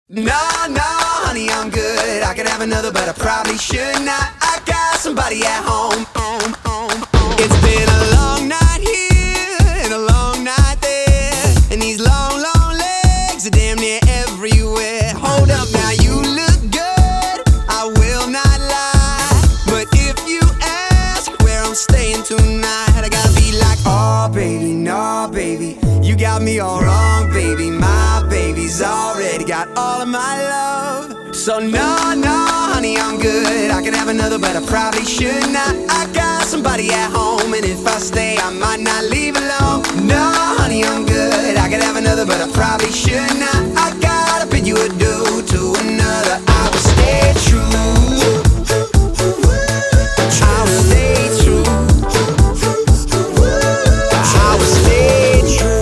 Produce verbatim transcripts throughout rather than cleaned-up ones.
No, no, honey, I'm good. I could have another, but I probably should not. I got somebody at home. It's been a long night here and a long night there, and these long, long legs are damn near everywhere. Hold up now, you look good, I will not lie, but if you ask where I'm staying tonight, I gotta be like, oh baby, no baby, you got me all wrong, baby. My baby's already got all of my love. So no, no, honey, I'm good. I could have another, but I probably should not. I got somebody at home, and if I stay, I might not leave alone. No, honey, I'm good. I could have another, but I probably should not. I gotta bid you adieu to another. I will stay true. I will stay true. I will stay true.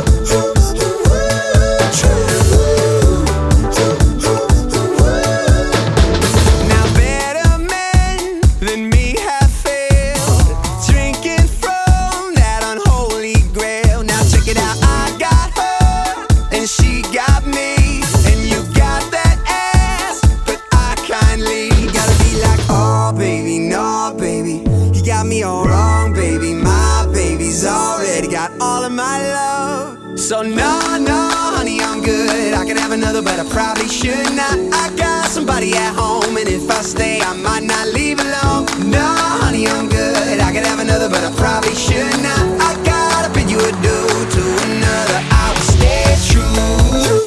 Now better men than me have failed, drinking from that unholy grail. Now check it out, I got her and she got me, and you got that ass, but I kindly gotta be like, oh baby, no baby, you got me all wrong, baby. My baby's already got all of my love. So no, no, honey, I'm good. I could have another, but I probably should not. I got somebody at home, and if I stay, I might not leave alone. No, honey, I'm good. I could have another, but I probably should not. I gotta bid you adieu to another. I will stay true.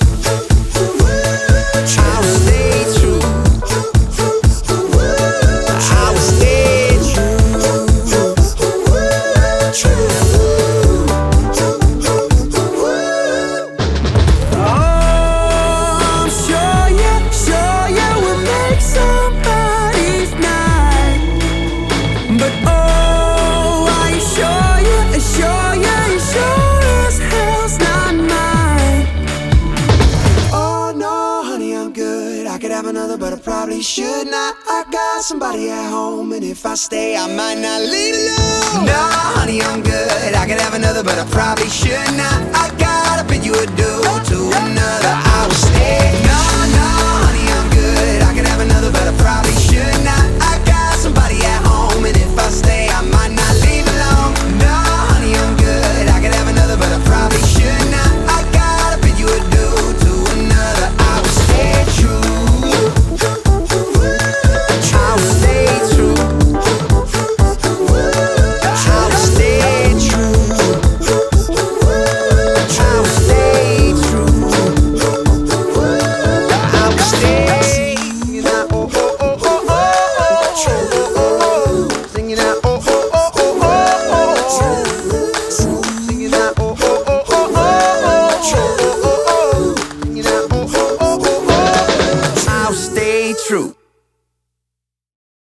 I will stay true. I will stay true. True. Oh, I'm sure you, sure you will make somebody's night. But oh, are you sure you, sure you, you sure as hell's not mine? Oh no, honey, I'm good. I could have another, but I probably should not. I got somebody at home, and if I stay, I might not leave alone. No, honey, I'm good. I could have another, but I probably should not. I gotta bid you adieu to another. I will stay